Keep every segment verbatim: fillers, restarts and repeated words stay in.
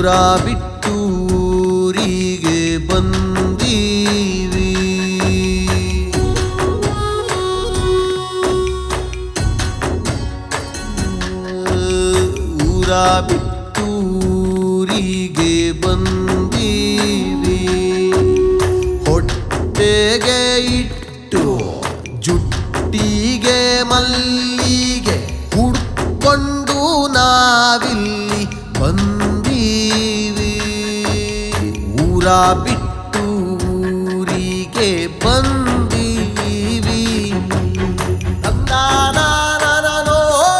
ಊರ ಬಿಟ್ಟು ಊರಿಗೆ ಬಂದೀವಿ. ಊರ ಬಿಟ್ಟು ಊರಿಗೆ ಬಂದೀವಿ. ಹೊಟ್ಟೆಗೆ ಇಟ್ಟು ಜುಟ್ಟಿಗೆ ಮಲ್ಲಿಗೆ ಹುಡ್ಕೊಂಡು ನಾವಿಲ್ಲಿ ಬಂದೀವಿ. ಊರ ಬಿಟ್ಟು ಊರಿಗೆ ಬಂದೀವಿ. ನಂದಾನೋ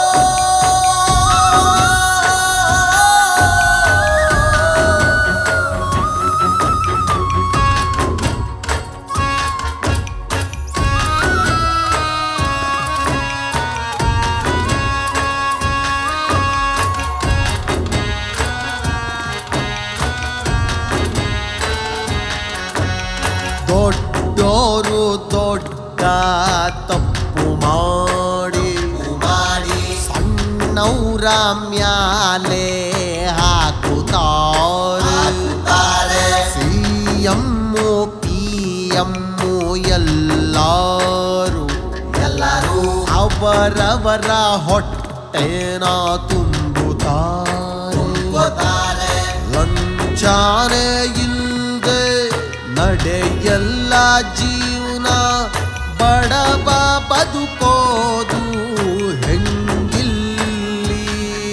ದೊಡ್ಡೋರು ದೊಡ್ಡ ತಪ್ಪು ಮಾಡಿ ಮಾಡಿ ಸಣ್ಣವ್ರ ಮ್ಯಾಲೆ ಹಾಕುತ್ತಾರೆ. ಸಿ ಎಮ್ಮು ಪಿ ಎಮ್ಮು ಎಲ್ಲಾರು ಎಲ್ಲರೂ ಅವರವರ ಹೊಟ್ಟೆನ ತುಂಬುತ್ತಾರೆ. ಲಂಚಾನೆ ಇಲ್ದೆ ನಡೆಯಲ್ಲ ಜೀವನ, ಬಡವ ಬದುಕೋದು ಹೆಂಗಿಲ್ಲಿ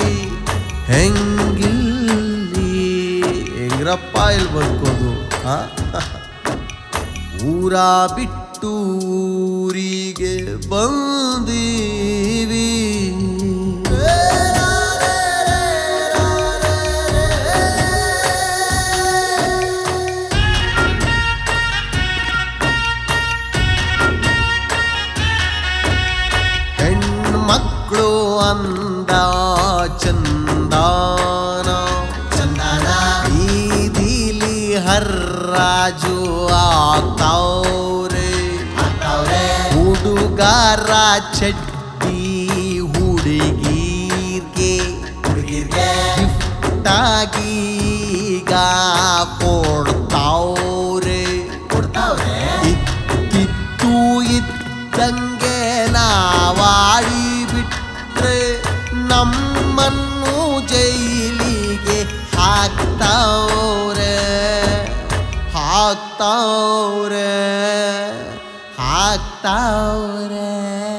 ಹೆಂಗಿಲ್ಲಿ ಹೆಂಗ್ರಪ್ಪ ಇಲ್ಲಿ ಬದುಕೋದು. ಊರ ಬಿಟ್ಟು ಊರಿಗೆ ಬಂದೀವಿ. ಮಕ್ಕಳು ಅಂದ ಚಂದಾನ ಚಂದಾನ ಬೀದಿಲಿ ಹರ್ರಾಜು ಆಗ್ತಾವ್ರೆ. ಹುಡುಗಾರ ಚಡ್ಡಿ ಹುಡುಗೀರ್ಗೆ ಹುಡುಗೀರ್ಗೆ ಗಿಫ್ಟಾಗಿ ಈಗ ಕೊಡ್ತಾವ್ರೆ ಕೊಡ್ತಾವ್ರೆ. ಇತ್ತಿತ್ತು ಇದ್ದಂಗೆ ನಾವಾಡಿ ಬಿಟ್ರೆ ನಮ್ಮನ್ನು ಜೈಲಿಗೆ ಹಾಕ್ತಾವ್ರೆ ಹಾಕ್ತಾವ್ರೆ ಹಾಕ್ತಾವ್ರೆ.